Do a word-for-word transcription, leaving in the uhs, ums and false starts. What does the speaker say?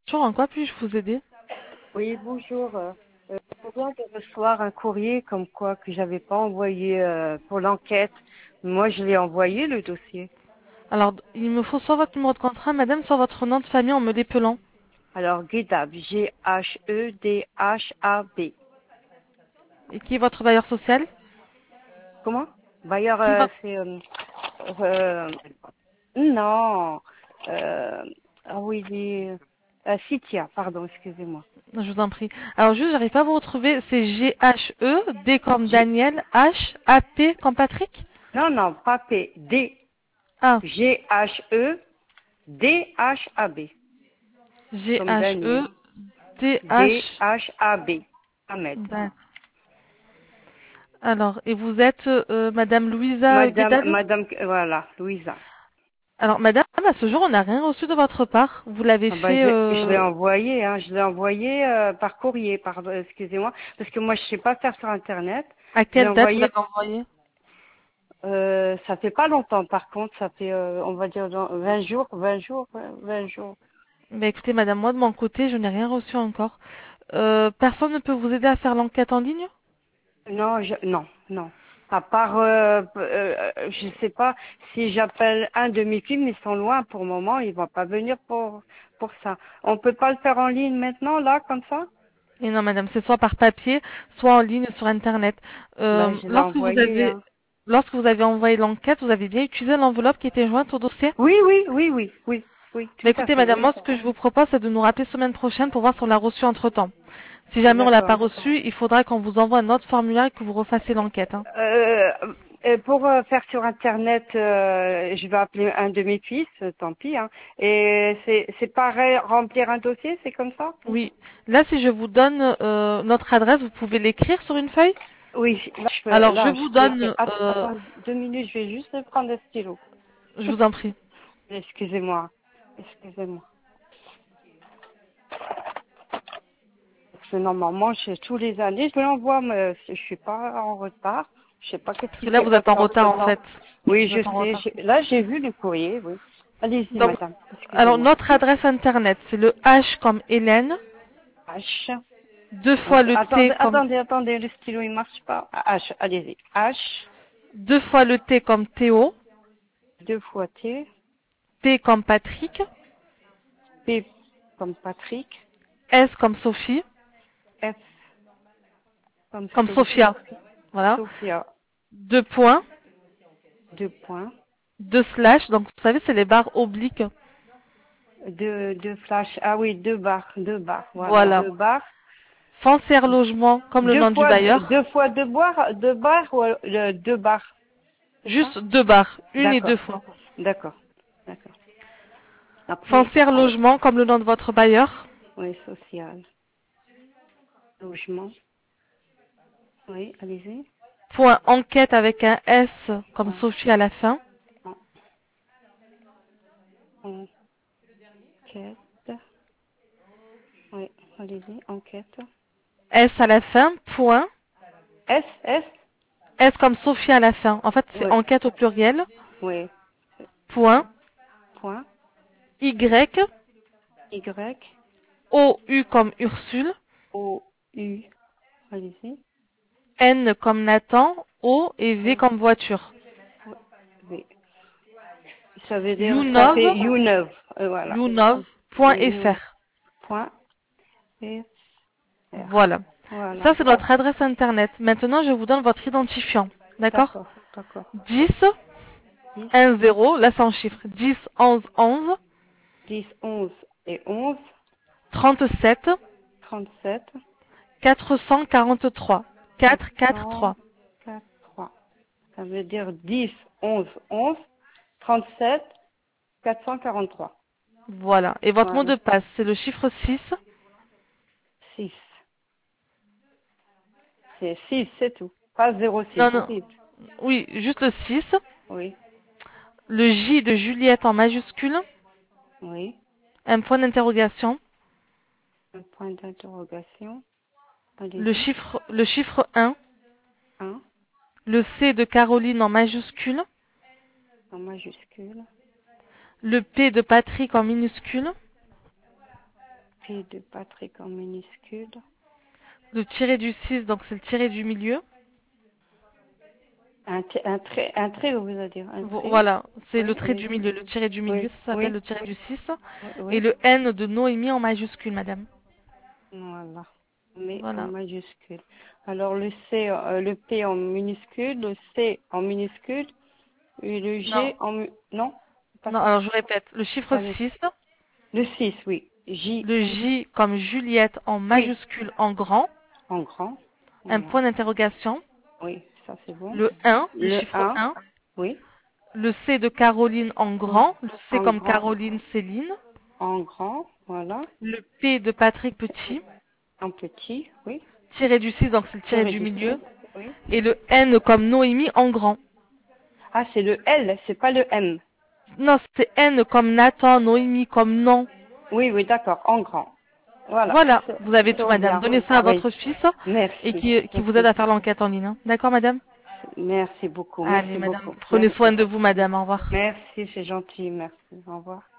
Bonjour, en quoi puis-je vous aider? Oui, bonjour. Euh, euh, je viens de recevoir un courrier comme quoi que j'avais pas envoyé euh, pour l'enquête. Moi, je l'ai envoyé, le dossier. Alors, il me faut soit votre numéro de contrat, madame, soit votre nom de famille en me l'épelant. Alors, Guédab, G H E D H A B. Et qui est votre bailleur social? Comment? Bailleur, Qui est euh, votre... c'est... Euh, euh, non. Euh, ah oui, les... Euh, Citia, pardon, excusez-moi. Je vous en prie. Alors, juste, j'arrive pas à vous retrouver. C'est G H E, D comme G... Daniel, H, A, P comme Patrick? Non, non, pas P. D. Ah, G H E D H A B. G Comme H E, Daniel. D, D H... H A B. Ahmed. D'accord. Alors, et vous êtes euh, madame Louisa Madame, Guédal? Madame, voilà, Louisa. Alors, madame, à ce jour, on n'a rien reçu de votre part. Vous l'avez Ah ben, fait... je, je l'ai Euh... envoyé, hein, je l'ai envoyé euh, par courrier, pardon, excusez-moi, parce que moi je sais pas faire sur internet. À Je l'ai quelle date vous envoyé, l'avez envoyé? euh, ça fait pas longtemps, par contre, ça fait, euh, on va dire, dans vingt jours, vingt jours, ouais, vingt jours. Bah, écoutez, madame, moi, de mon côté, je n'ai rien reçu encore. Euh, personne ne peut vous aider à faire l'enquête en ligne? Non, je, non, non. À part, euh, euh, je sais pas si j'appelle un de mes films, ils sont loin pour le moment, ils vont pas venir pour pour ça. On peut pas le faire en ligne maintenant, là, comme ça? Et non, madame, c'est soit par papier, soit en ligne sur Internet. Ben, Euh, je l'ai lorsque vous envoyé, avez, hein. lorsque vous avez envoyé l'enquête, vous avez bien utilisé l'enveloppe qui était jointe au dossier? Oui, oui, oui, oui, oui, oui, Bah, tout à écoutez, fait, madame, oui. moi, ce que je vous propose, c'est de nous rappeler semaine prochaine pour voir si on l'a reçu entre-temps. Si jamais on l'a pas D'accord. reçu, il faudra qu'on vous envoie un autre formulaire et que vous refassiez l'enquête, hein. Euh, euh, pour euh, faire sur Internet, euh, je vais appeler un de mes fils, euh, tant pis, hein. Et c'est c'est pareil, remplir un dossier, c'est comme ça? Oui. Là, si je vous donne euh, notre adresse, vous pouvez l'écrire sur une feuille? Oui, là, je peux, Alors, je là, je vous peux écrire. donne, Att- euh, attends deux minutes, je vais juste prendre le stylo. je vous en prie. Excusez-moi, excusez-moi. Parce que normalement, je, tous les années, je l'envoie, mais je suis pas en retard. Je sais pas qu'est-ce Parce qui que là, s'est vous êtes passé en entre retard, en temps. fait. Oui, Vous je êtes en sais. retard. j'ai- Là, j'ai vu le courrier, oui. Allez-y, Donc, madame. alors, Excusez-moi. notre adresse internet, c'est le H comme Hélène, H. deux fois Att- le T Attendez, comme, attendez, attendez, le stylo, il marche pas. H, allez-y. H, deux fois le T comme Théo, deux fois T, P comme Patrick, P comme Patrick, S comme Sophie, F comme comme Sophie, Sophia. Voilà. Sophia, Deux points, deux points, deux slash. Donc, vous savez, c'est les barres obliques. deux, deux flash, ah oui, deux barres, deux barres, voilà, Voilà. deux barres. Foncière logement, comme le Deux nom du fois, bailleur. deux fois deux barres, deux barres ou euh, deux barres, c'est ça? Juste deux barres. Une et deux D'accord, fois. d'accord, d'accord. Après, Foncière logement, comme le nom de votre bailleur. oui, social, logement, oui, allez-y. Point enquête avec un S comme Point, Sophie à la fin. en- enquête, oui, allez-y, enquête. S à la fin. Point. S, S, S comme Sophie à la fin. En fait, c'est oui, enquête au pluriel. oui, Point. point, Y. Y, O U comme Ursule. O, U, allez-y, N comme Nathan. O et V oui, comme voiture. oui. Ça veut dire, ça Younov. fait U neuf, euh, voilà. U neuf, Younov.fr. point, F, R. Voilà. Voilà. Ça, c'est notre adresse internet. Maintenant, je vous donne votre identifiant. D'accord? D'accord, d'accord. dix, dix, un, zéro, là c'est en chiffres. dix, onze, onze, dix, onze et onze, trente-sept, trente-sept, quatre cent quarante-trois. quatre quatre, quatre, cent trois. quatre-vingt-trois. Ça veut dire dix, onze, onze, trente-sept, quatre cent quarante-trois. Voilà. Et votre mot Voilà. de passe, c'est le chiffre six. six. C'est six, c'est tout. Pas zéro six, Non, non. six. Oui, juste le six. Oui, Le J de Juliette en majuscule. oui. Un point d'interrogation. Un point d'interrogation. Le Allez-y. chiffre, le chiffre un. Un, Le C de Caroline en majuscule. en majuscule. Le P de Patrick en minuscule. P de Patrick en minuscule. Le tiré du six, donc c'est le tiré du milieu. Un, un trait, un trait, vous voulez dire un trait. Voilà, c'est Oui, le trait oui, du milieu. Le tiré du milieu, oui, ça s'appelle oui, le tiré du six. oui, Et oui. le N de Noémie en majuscule, madame. Voilà. Mais en Voilà. majuscule. Alors le C, euh, le P en minuscule, le C en minuscule, et le Non, G en mu- non, pas non, ça. alors je répète. Le chiffre Pas le, six, le six, oui. J, le J comme Juliette en oui, majuscule en grand, en grand. un Voilà. point d'interrogation, Oui, ça c'est bon. le un, le Le chiffre un, un, oui, le C de Caroline en grand, le C en comme grand, Caroline Céline, en grand, voilà. le P de Patrick Petit, En petit, oui. tiré du six, donc c'est le tiré Tiré du du six, milieu, oui. et le N comme Noémie en grand. Ah, c'est le L, c'est pas le M. Non, c'est N comme Nathan, Noémie comme non. Oui, oui, d'accord, en grand. Voilà, Voilà, c'est vous avez tout, tout madame. bien. Donnez ça à Oui, votre fils et merci, qui, qui vous aide merci. à faire l'enquête en ligne. Hein. D'accord, madame? Merci beaucoup, Allez, merci madame, beaucoup. prenez soin Merci. de vous, madame. Au revoir. Merci, c'est gentil, merci. Au revoir.